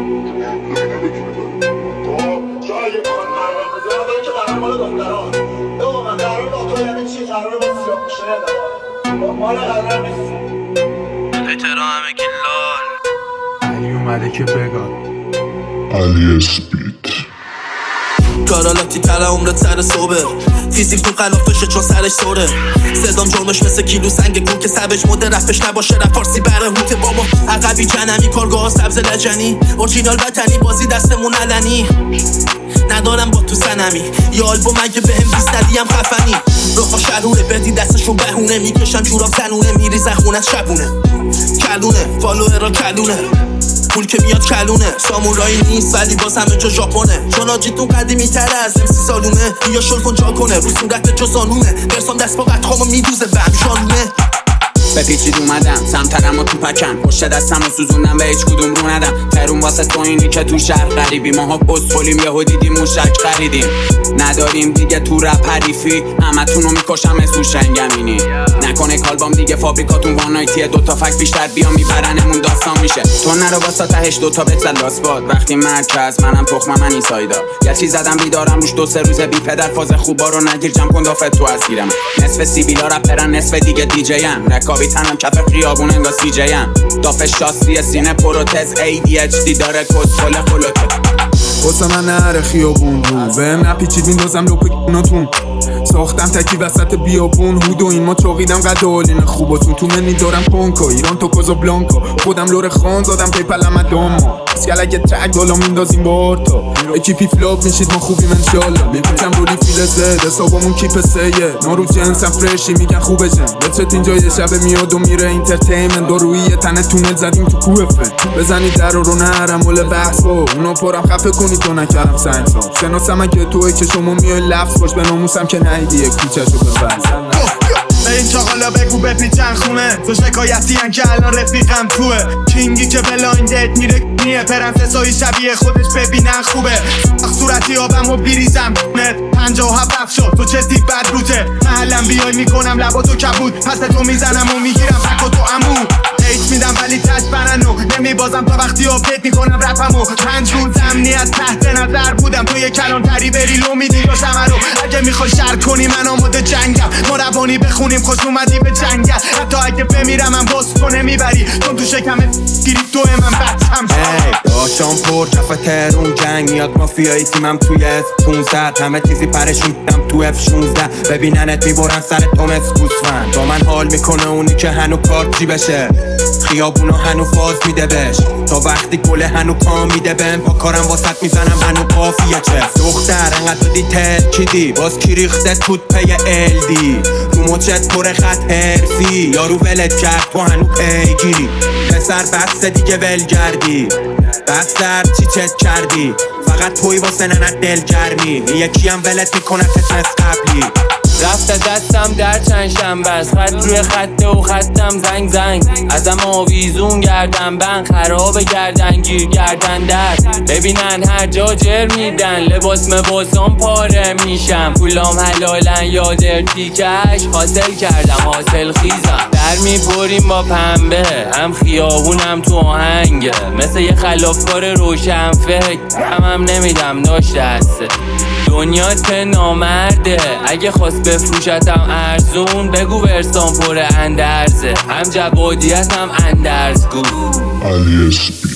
جایی میخواد قرار بذارم برای که قرار مال دختران من قرار با تو یعنی چی؟ قرار با سیاه پوشه مال قرار نیست احترام گلال علی اومده که بگاد علی اسپید کارالاتی تره عمرت سر صبح فیزیک تو قلاف بشه چون سرش سوره صدام جرمش مثل کیلو سنگ گون که سبج مده رفش نباشه رف فارسی بره هوت بابا عقبی جنمی کارگاه سبز لجنی اورجینال وطنی بازی دستمون علنی ندارم با تو سنمی یه آلبوم اگه بهم بیست ندیم خفنی رخا شرونه بدی دستشون بهونه میکشم جوراب زنونه میری زخونت شبونه کلونه فالوه را کلونه پول که میاد کلونه سامورایی نیست ولی باز همه جا ژاپنه چون آجیتون قدیمی تره از امسی سالونه بیا شل کن جا کنه رو صورت جزانونه برسان دست با قطخامو میدوزه به همشانونه بپیچید اومدم سمترم و تو پکم پشت دستم و سوزوندم به هیچ کدوم رو ندم ترون واسه تو اینی که تو شهر غریبی ماها پست خولیم یهو دیدیم موشک خریدیم نداریم دیگه تو رپ حریفی همتونو میکشم اسو شنگمینی نکنه کالبام دیگه فابریکاتون وانایتیه دوتا فک بیشتر بیا میبرنمون داستان میشه تو نرو واسه تهش دوتا بزد لاسباد وقتی مرکز منم تخمم من ایسایدا یه چیز زدم بیدارم روش 2-3 روزه بی پدر فاز خوبا رو نگیر جمع کن دافت تو از گیرم نصف سیبیلا رپرن نصف دیگه دیجی ام رکابی تنم کف خیابون انگار سی جی ام داف شاسی سینه پروتز ADHD داره کسخل خلوته واسه من نهر خیابون رو بهم نپیچید میندازم لپکناتون ساختم تکی وسط بیابون هود و این ما چاقیدم قد آلین خوباتون تو منی دارم پانکا ایران تو کازابلانکا خودم لور خان زادم پیپلم داما اسکلگه تک بالا میندازیم با آرتا اکیپی فلاپ میشید ما خوبیم انشالله میپیچم رولی فیل زد حسابمون کیپ سیه نارو جنسم فرشی میگن خوبه جن بچت اینجا یه شب میاد و میره اینترتیمنت دارویی یه تنه تونل زدیم تو کوه فن بزنید در رو نهرم مول بحثا اونا پارم خفه کنید تو نکردم سنسا شناسم اگه توی که شما میای لفظ باش به ناموسم که نهیدیه کوچه‌شو ببرزن به این چاقالا بگو بپیچن خونه تو شکایتی هن که الان رفیقم توه کینگی که بلایندت میره نیه پرنسسایی شبیه خودش ببینن خوبه صورتی آبم و بیریزم نت 57 شد تو چه تیپ بد روته محلم بیای میکنم لباتو کبود پس تو میزنم و میگیرم فکو تو امو ایت میدم ولی تچ برنو نمیبازم تا وقتی آپدیت میکنم رپمو 5 روز امنیت تحت نظر بودم تو یه کلانتری بری لو میدی یا شمرو اگه میخوای شر کنی من آماده جنگم ما روانی بخونیم خوش اومدی به جنگل حتی اگه بمیرم من باز کنه میبری چون تو شکمت گیری تو من بچم داشتم پر کف ترون جنگ میاد مافیایی تیمم توی F-15 همه چیزی پرشون دیدم تو F-16 ببیننت میبرن سر تومس گوسفند با من حال میکنه اونی که هنو کارت جی بشه خیابونو هنو فاز میده بش تا وقتی گله هنو پا میده بهم با کارم واسط میزنم هنو قافیه چه دختر انقدر دی ترکیدی باز کی ریخته توت پی LD رو مچت پر خط حرفی یارو ولت کرد تو هنو پیگیری پسر بسته دیگه ولگردی بستر چی چت کردی فقط توی واسه ننت دل گرمی یکی هم ولت میکنه تتنس قبلی رفته دستم در چند شنبه است خط روی خطه و خطم زنگ زنگ ازم آویزون گردن بند خراب گردن گیر گردن در ببینن هر جا جر میدن لباس مباسان پاره میشم پولام حلالن یاد ارتیکش حاصل کردم حاصل خیزم در میبریم با پنبه هم خیابونم تو آهنگه مثل یه خلافکار روشن فکر هم نمیدم داشت دسته دنیا که نامرده اگه خواست بفروشتم ارزون بگو ورسان پر اندرزه هم جوادیت هم اندرزگو علی اسپید